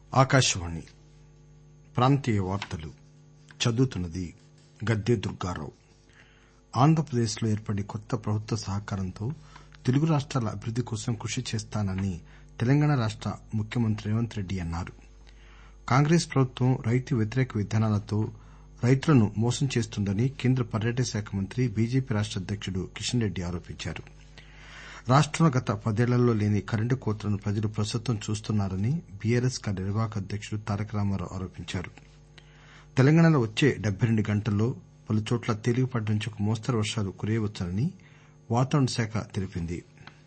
ఆకాశవాణి ప్రాంతీయ వార్తలు చదువుతున్నది గద్దె దుర్గారావు. ఆంధ్రప్రదేశ్లో ఏర్పడి కొత్త ప్రభుత్వ సహకారంతో తెలుగు రాష్టాల అభివృద్ది కోసం కృషి చేస్తానని తెలంగాణ రాష్ట ముఖ్యమంత్రి రేవంత్ రెడ్డి అన్నారు. కాంగ్రెస్ ప్రభుత్వం రైతు వ్యతిరేక విధానాలతో రైతులను మోసం చేస్తోందని కేంద్ర పర్యాటక శాఖ మంత్రి బీజేపీ రాష్ట అధ్యకుడు కిషన్ రెడ్డి ఆరోపించారు. రాష్టంలో గత 10 ఏళ్లలో లేని కరెంటు కోతలను ప్రజలు ప్రస్తుతం చూస్తున్నారని బీఆర్ఎస్ కార్యనిర్వాహక అధ్యకుడు తారక రామారావు ఆరోపించారు. తెలంగాణలో వచ్చే 72 గంటల్లో పలుచోట్ల తేలికపాటి నుంచి ఒక మోస్తరు వర్షాలు కురియవచ్చని వాతావరణ శాఖ తెలిపింది.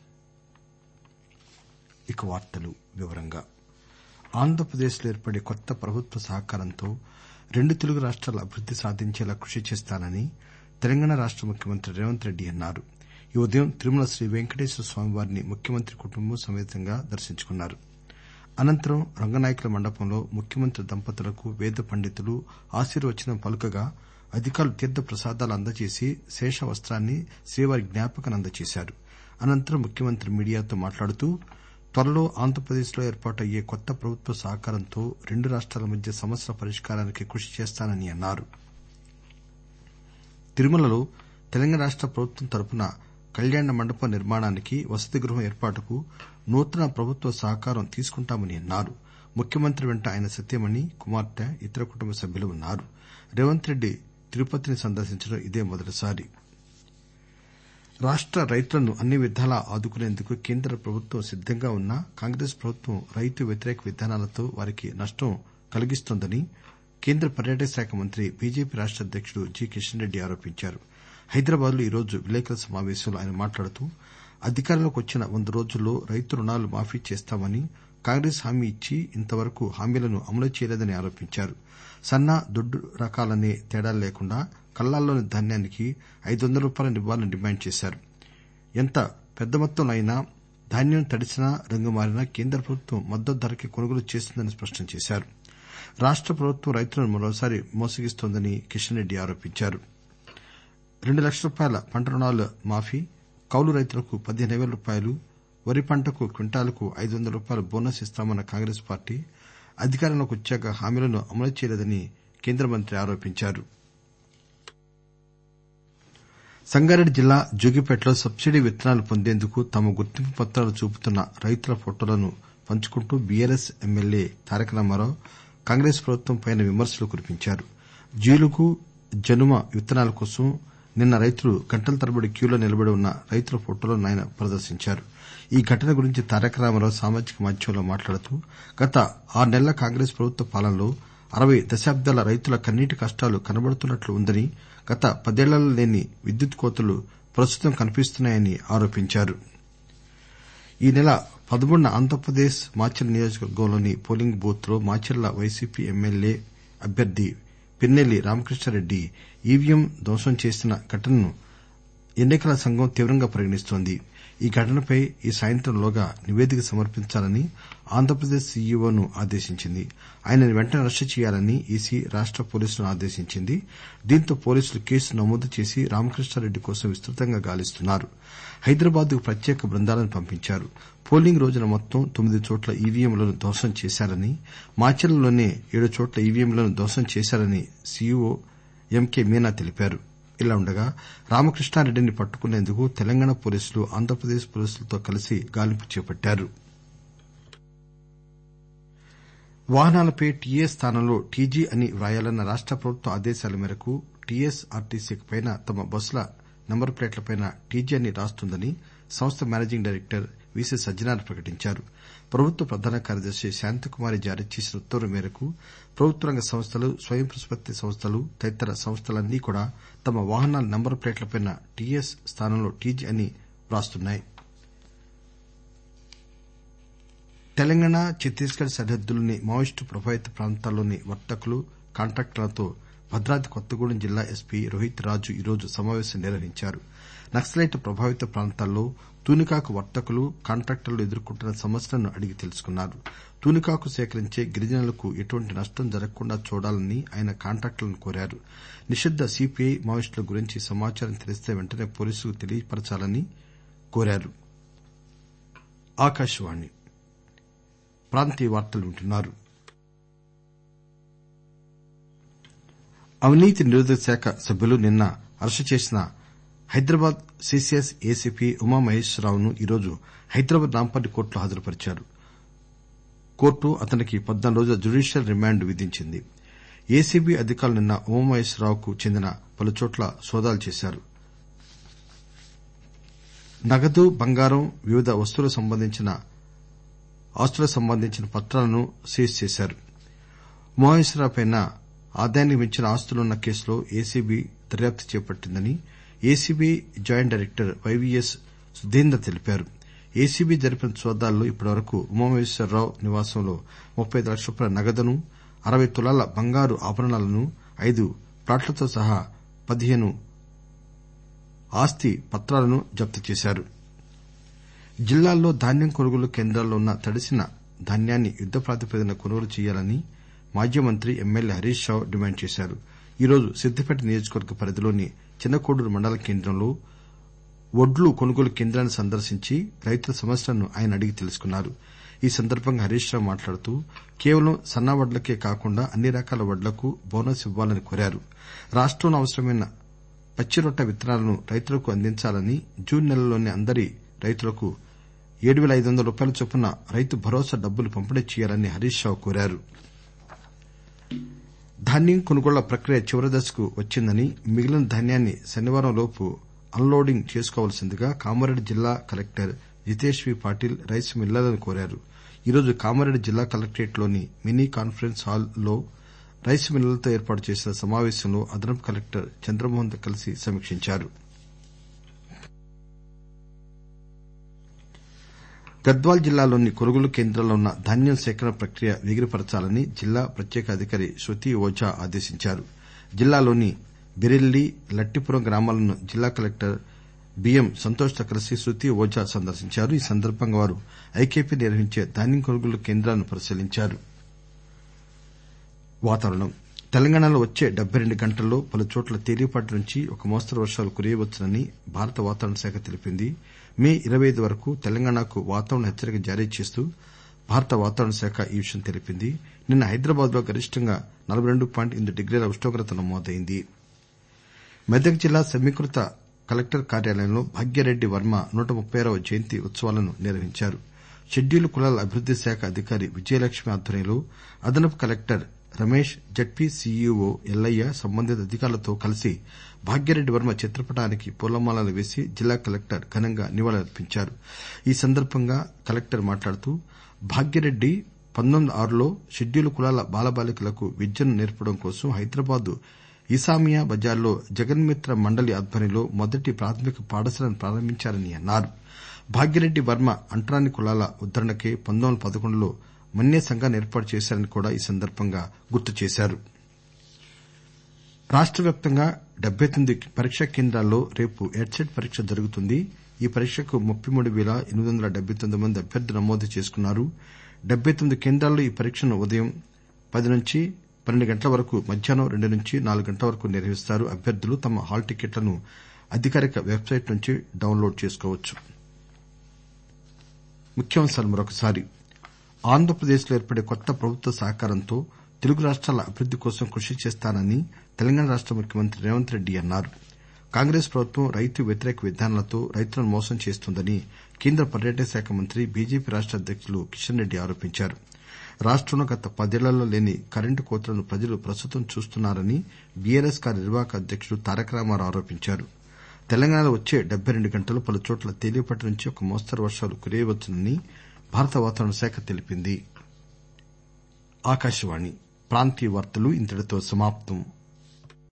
ఆంధ్రప్రదేశ్లో ఏర్పడి కొత్త ప్రభుత్వ సహకారంతో 2 తెలుగు రాష్టాల అభివృద్ది సాధించేలా కృషి చేస్తానని తెలంగాణ రాష్ట ముఖ్యమంత్రి రేవంత్ రెడ్డి అన్నారు. ఈ ఉదయం తిరుమల శ్రీ వెంకటేశ్వర స్వామివారిని ముఖ్యమంత్రి కుటుంబం సమేతంగా దర్శించుకున్నారు. అనంతరం రంగనాయకుల మండపంలో ముఖ్యమంత్రి దంపతులకు వేద పండితులు ఆశీర్వచనం పలుకగా అధికారులు తీర్థ ప్రసాదాలు అందజేసి శేష వస్తాన్ని శ్రీవారి జ్ఞాపికను అందజేశారు. అనంతరం ముఖ్యమంత్రి మీడియాతో మాట్లాడుతూ త్వరలో ఆంధ్రప్రదేశ్లో ఏర్పాటు అయ్యే కొత్త ప్రభుత్వ సహకారంతో 2 రాష్టాల మధ్య సమస్యల పరిష్కారానికి కృషి చేస్తానని అన్నారు. తిరుమలలో తెలంగాణ రాష్ట ప్రభుత్వం తరపున కళ్యాణ మండపం నిర్మాణానికి వసతి గృహం ఏర్పాటుకు నూతన ప్రభుత్వ సహకారం తీసుకుంటామని అన్నారు. ముఖ్యమంత్రి వెంట ఆయన సతీమణి, కుమార్తె, ఇతర కుటుంబ సభ్యులు ఉన్నారు. రేవంత్ రెడ్డి తిరుపతిని సందర్శించడం ఇదే మొదటిసారి. రాష్ట రైతులను అన్ని విధాలా ఆదుకునేందుకు కేంద్ర ప్రభుత్వం సిద్దంగా ఉన్నా కాంగ్రెస్ ప్రభుత్వం రైతు వ్యతిరేక విధానాలతో వారికి నష్టం కలిగిస్తోందని కేంద్ర పర్యాటక శాఖ మంత్రి బీజేపీ రాష్ట అధ్యకుడు జి కిషన్ రెడ్డి ఆరోపించారు. హైదరాబాద్ లో ఈరోజు విలేకరుల సమావేశంలో ఆయన మాట్లాడుతూ అధికారంలోకి వచ్చిన 100 రోజుల్లో రైతు రుణాలు మాఫీ చేస్తామని కాంగ్రెస్ హామీ ఇచ్చి ఇంతవరకు హామీలను అమలు చేయలేదని ఆరోపించారు. సన్న, దొడ్డు రకాలనే తేడా లేకుండా కల్లాల్లోని ధాన్యానికి ₹500 ఇవ్వాలని డిమాండ్ చేశారు. ఎంత పెద్ద మొత్తంలో అయినా ధాన్యం తడిసినా, రంగు మారినా కేంద్ర ప్రభుత్వం మద్దతు ధరకే కొనుగోలు చేస్తుందని స్పష్టం చేశారు. రాష్ట ప్రభుత్వం రైతులను మరోసారి మోసగిస్తోందని కిషన్ రెడ్డి ఆరోపించారు. ₹2 లక్షల పంట రుణాల మాఫీ, కౌలు రైతులకు ₹15,000, వరి పంటకు క్వింటాలుకు ₹500 బోనస్ ఇస్తామన్న కాంగ్రెస్ పార్టీ అధికారంలోకి వచ్చాక హామీలను అమలు చేయలేదని కేంద్ర మంత్రి ఆరోపించారు. సంగారెడ్డి జిల్లా జోగిపేటలో సబ్సిడీ విత్తనాలు పొందేందుకు తమ గుర్తింపు పత్రాలు చూపుతున్న రైతుల ఫొటోలను పంచుకుంటూ బీఆర్ఎస్ ఎమ్మెల్యే తారక రామారావు కాంగ్రెస్ ప్రభుత్వంపై విమర్శలు కురిపించారు. జీలుగు, జనుమ విత్తనాల కోసం నిన్న రైతులు గంటల తరబడి క్యూలో నిలబడి ఉన్న రైతుల ఫొటోలను ఆయన ప్రదర్శించారు. ఈ ఘటన గురించి తారక రామారావు సామాజిక మాధ్యమంలో మాట్లాడుతూ గత 6 నెలల కాంగ్రెస్ ప్రభుత్వ పాలనలో 60 దశాబ్దాల రైతుల కన్నీటి కష్టాలు కనబడుతున్నట్లు ఉందని, గత 10 ఏళ్లలో లేని విద్యుత్ కోతలు ప్రస్తుతం కనిపిస్తున్నాయని ఆరోపించారు. ఈ నెల 13న ఆంధ్రప్రదేశ్ మాచర్ల నియోజకవర్గంలోని పోలింగ్ బూత్ లో మాచర్ల వైసీపీ ఎమ్మెల్యే అభ్యర్థి పిన్నెల్లి రామకృష్ణారెడ్డి ఈవీఎం ధ్వంసం చేసిన ఘటనను ఎన్నికల సంఘం తీవ్రంగా పరిగణిస్తోంది. ఈ ఘటనపై ఈ సాయంత్రంలోగా నివేదిక సమర్పించాలని ఆంధ్రప్రదేశ్ సీఈఓను ఆదేశించింది. ఆయనను వెంటనే అరెస్టు చేయాలని ఈసీ రాష్ట పోలీసులను ఆదేశించింది. దీంతో పోలీసులు కేసు నమోదు చేసి రామకృష్ణారెడ్డి కోసం విస్తృతంగా గాలిస్తున్నారు. హైదరాబాద్ కు ప్రత్యేక బృందాలను పంపించారు. పోలింగ్ రోజున మొత్తం 9 చోట్ల ఈవీఎంలను ధ్వంసం చేశారని, మాచర్లలోనే 7 చోట్ల ఈవీఎంలను ధ్వంసం చేశారని సీఈఓ ఎంకే మీనా తెలిపారు. ఇలా ఉండగా రామకృష్ణారెడ్డిని పట్టుకునేందుకు తెలంగాణ పోలీసులు ఆంధ్రప్రదేశ్ పోలీసులతో కలిసి గాలింపు చేపట్టారు. వాహనాలపై టీఏ స్థానంలో టీజీ అని వ్రాయాలన్న రాష్ట ప్రభుత్వ ఆదేశాల మేరకు టీఎస్ఆర్టీసీ పైన తమ బస్సుల నంబర్ ప్లేట్లపై టీజీ అని రాస్తుందని సంస్థ మేనేజింగ్ డైరెక్టర్ వీసీ సజ్జనార్ ప్రకటించారు. ప్రభుత్వ ప్రధాన కార్యదర్శి శాంతికుమారి జారీ చేసిన ఉత్తర్వుల మేరకు ప్రభుత్వ రంగ సంస్థలు, స్వయం ప్రతిపత్తి సంస్థలు తదితర సంస్థలన్నీ కూడా తమ వాహనాల నంబర్ ప్లేట్లపై టీఎస్ స్థానంలో టీజీ అని వ్రాస్తున్నాయి. తెలంగాణ, ఛత్తీస్గఢ్ సరిహద్దుల్లోని మావోయిస్టు ప్రభావిత ప్రాంతాల్లోని వర్తకులు, కాంట్రాక్టర్లతో భద్రాద్రి కొత్తగూడెం జిల్లా ఎస్పీ రోహిత్ రాజు ఈరోజు సమావేశం నిర్వహించారు. నక్సలైట్ ప్రభావిత ప్రాంతాల్లో తూనికాకు వర్తకులు, కాంట్రాక్టర్లు ఎదుర్కొంటున్న సమస్యలను అడిగి తెలుసుకున్నారు. తూనికాకు సేకరించే గిరిజనులకు ఎటువంటి నష్టం జరగకుండా చూడాలని ఆయన కాంట్రాక్టర్లను కోరారు. నిషిద్ద సీపీఐ మావోయిస్టుల గురించి సమాచారం తెలిస్తే వెంటనే పోలీసులకు తెలియపరచాలని కోరారు. అవినీతి నిరోధక శాఖ సభ్యులు నిన్న అరెస్టు చేసిన హైదరాబాద్ సిసిఎస్ ఏసీపీ ఉమామహేశ్వరరావును ఈరోజు హైదరాబాద్ నాంపల్లి కోర్టులో హాజరుపరిచారు. కోర్టు అతనికి 14 రోజుల జ్యుడీషియల్ రిమాండ్ విధించింది. ఏసీబీ అధికారులు నిన్న ఉమామహేశ్వరరావుకు చెందిన పలుచోట్ల సోదాలు చేశారు. నగదు, బంగారం, వివిధ ఆస్తులకు సంబంధించిన పత్రాలను సీజ్ చేశారు. ఉమామహేశ్వరరావుపై ఆదాయానికి మించిన ఆస్తులున్న కేసులో ఏసీబీ దర్యాప్తు చేపట్టిందని ACB joint director YVS Sudhindar తెలిపారు. ఏసీబీ జరిపిన సోదాల్లో ఇప్పటివరకు ఉమామహేశ్వరరావు నివాసంలో 35 లక్షల రూపాయల నగదును, 60 తులాల బంగారు ఆభరణాలను, 5 ప్లాట్లతో సహా 15 ఆస్తి పత్రాలను జప్తు చేశారు. జిల్లాల్లో ధాన్యం కొనుగోలు కేంద్రాల్లో ఉన్న తడిసిన ధాన్యాన్ని యుద్ద ప్రాతిపదికన కొనుగోలు చేయాలని మాజీ మంత్రి ఎమ్మెల్యే హరీష్ రావు డిమాండ్ చేశారు. ఈరోజు సిద్దిపేట నియోజకవర్గ పరిధిలోని చిన్నకోడూరు మండల కేంద్రంలో వడ్లు కొనుగోలు కేంద్రాన్ని సందర్శించి రైతుల సమస్యలను ఆయన అడిగి తెలుసుకున్నారు. ఈ సందర్బంగా హరీష్ రావు మాట్లాడుతూ కేవలం సన్న వడ్లకే కాకుండా అన్ని రకాల వడ్లకు బోనస్ ఇవ్వాలని కోరారు. రాష్టంలో అవసరమైన పచ్చిరొట్ట విత్తనాలను రైతులకు అందించాలని, జూన్ నెలలోనే అందరి రైతులకు 7,500 రూపాయల చొప్పున రైతు భరోసా డబ్బులు పంపిణీ చేయాలని హరీష్ రావు కోరారు. ధాన్యం కొనుగోళ్ల ప్రక్రియ చివరి దశకు వచ్చిందని, మిగిలిన ధాన్యాన్ని శనివారం లోపు అన్లోడింగ్ చేసుకోవాల్సిందిగా కామారెడ్డి జిల్లా collector Jitesh V Patil rice మిల్లర్లను కోరారు. ఈరోజు కామారెడ్డి జిల్లా కలెక్టరేట్ లోని మినీ కాన్ఫరెన్స్ హాల్ లో రైస్ మిల్లర్లతో ఏర్పాటు చేసిన సమావేశంలో అదనపు కలెక్టర్ చంద్రమోహన్ తో కలిసి సమీక్షించారు. గద్వాల్ జిల్లాలోని కొనుగోలు కేంద్రాల్లో ఉన్న ధాన్యం సేకరణ ప్రక్రియ వేగిరపరచాలని జిల్లా ప్రత్యేక అధికారి శృతి ఓఝా ఆదేశించారు. జిల్లాలోని బిరెల్లి, లట్టిపురం గ్రామాలను జిల్లా కలెక్టర్ బిఎం సంతోష్ తో కలిసి శృతి ఓఝా సందర్శించారు. ఈ సందర్బంగా వారు ఐకేపీ నిర్వహించే ధాన్యం కొనుగోలు కేంద్రాలను పరిశీలించారు. వాతావరణం తెలంగాణలో వచ్చే 72 గంటల్లో పలుచోట్ల తేలికపాటి నుంచి ఒక మోస్తరు వర్షాలు కురియవచ్చునని భారత వాతావరణ శాఖ తెలిపింది. మే 25 వరకు తెలంగాణకు వాతావరణ హెచ్చరిక జారీ చేస్తూ భారత వాతావరణ శాఖ ఈ విషయం తెలిపింది. నిన్న హైదరాబాద్ లో గరిష్టంగా 42.8 డిగ్రీల ఉష్ణోగ్రత నమోదైంది. మెదక్ జిల్లా సమీకృత కలెక్టర్ కార్యాలయంలో భాగ్యరెడ్డి వర్మ 136వ జయంతి ఉత్సవాలను నిర్వహించారు. షెడ్యూల్డ్ కులాల అభివృద్ది శాఖ అధికారి విజయలక్ష్మి ఆధ్వర్యంలో అదనపు collector Ramesh, ZP CEO Ellaiah సంబంధిత అధికారులతో కలిసి భాగ్యరెడ్డి వర్మ చిత్రపటానికి పూలమాలలు వేసి జిల్లా కలెక్టర్ ఘనంగా నివాళులర్పించారు. ఈ సందర్బంగా కలెక్టర్ మాట్లాడుతూ భాగ్యరెడ్డి 1906లో షెడ్యూల్డ్ కులాల బాలబాలికలకు విద్యను నేర్పడం కోసం హైదరాబాద్ ఈసామియా బజార్లో జగన్మిత్ర మండలి ఆధ్వర్యంలో మొదటి ప్రాథమిక పాఠశాలను ప్రారంభించారని అన్నారు. భాగ్యరెడ్డి వర్మ అంటరాని కులాల ఉద్దరణకై 1911లో మన్య సంఘాన్ని ఏర్పాటు చేశారని కూడా ఈ సందర్బంగా గుర్తు చేశారు. రాష్ట వ్యాప్తంగా 79 పరీక్షా కేంద్రాల్లో రేపు ఎడ్సెట్ పరీక్ష జరుగుతుంది. ఈ పరీక్షకు 33,879 మంది అభ్యర్థులు నమోదు చేసుకున్నారు. 79 కేంద్రాల్లో ఈ పరీక్షను ఉదయం 10 నుంచి 12 గంటల వరకు, మధ్యాహ్నం 2 నుంచి 4 గంటల వరకు నిర్వహిస్తారు. అభ్యర్థులు తమ హాల్ టికెట్లను అధికారిక వెబ్సైట్ నుంచి డౌన్లోడ్ చేసుకోవచ్చు. ఆంధ్రప్రదేశ్లో ఏర్పడే కొత్త ప్రభుత్వ సహకారంతో తెలుగు రాష్ట్రాల అభివృద్ది కోసం కృషి చేస్తానని తెలంగాణ రాష్ట ముఖ్యమంత్రి రేవంత్ రెడ్డి అన్నారు. కాంగ్రెస్ ప్రభుత్వం రైతు వ్యతిరేక విధానాలతో రైతులను మోసం చేస్తోందని కేంద్ర పర్యాటక శాఖ మంత్రి బీజేపీ రాష్ట అధ్యకులు కిషన్ రెడ్డి ఆరోపించారు. రాష్టంలో గత 10 ఏళ్లలో లేని కరెంటు కోతలను ప్రజలు ప్రస్తుతం చూస్తున్నారని బీఆర్ఎస్ కార్యనిర్వాహక అధ్యకుడు తారక రామారావు ఆరోపించారు. తెలంగాణలో వచ్చే 72 గంటల్లో పలుచోట్ల తేలికపాటి నుంచి ఒక మోస్తరు వర్షాలు కురియవచ్చునని భారత వాతావరణ శాఖ తెలిపింది.